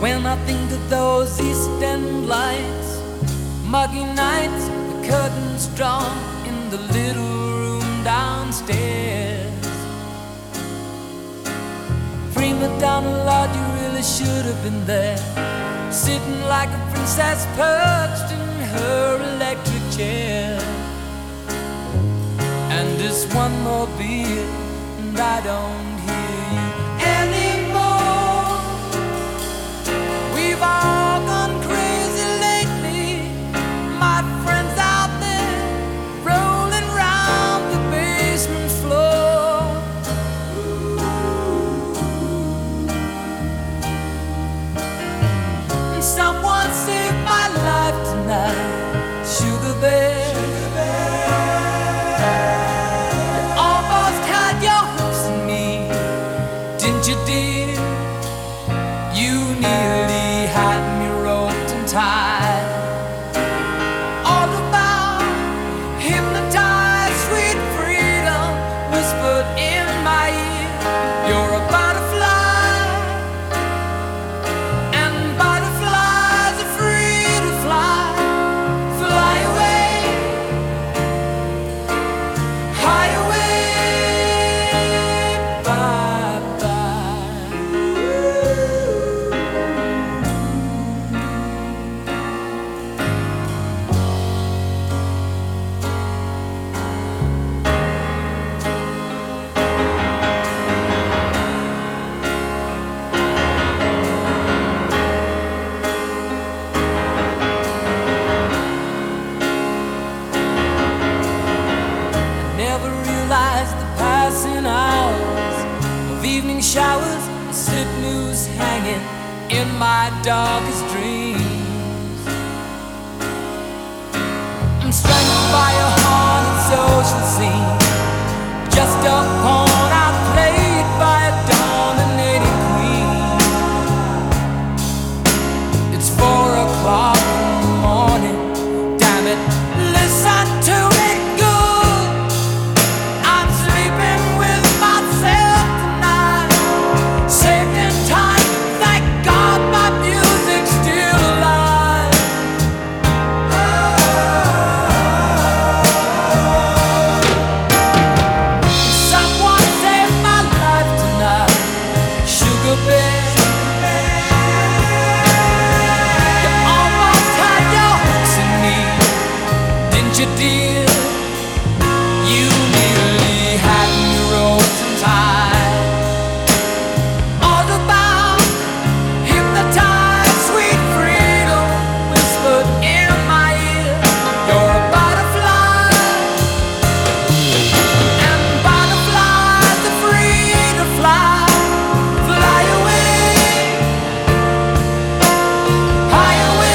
When I think of those East End lights, muggy nights, the curtains drawn in the little room downstairs. Prima Donna, Lord, you really should have been there, sitting like a princess perched in her electric chair. And just one more beer and I don't hear you anymore. We've all gone crazy lately, my friends out there rolling round the basement floor. And someone saved my life tonight, Sugar Bear. You dear, you nearly had me roped and tied. All about hypnotized, sweet freedom whispered in my ear. You're a butterfly, and butterflies are free to fly. Fly away, high away. Never realized the passing hours of evening showers, slip news hanging in my darkest dreams. I'm strangled by a haunted social scene, just a pawn outplayed by a dominating queen. It's 4 o'clock in the morning, damn it, listen to me. You dear, you nearly had me roped and tied. All about hypnotized, sweet freedom whispered in my ear. You're a butterfly, and butterflies are free to fly. Fly away, high away.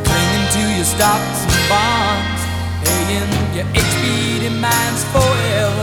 Stocks and bonds, paying your HB demands forever.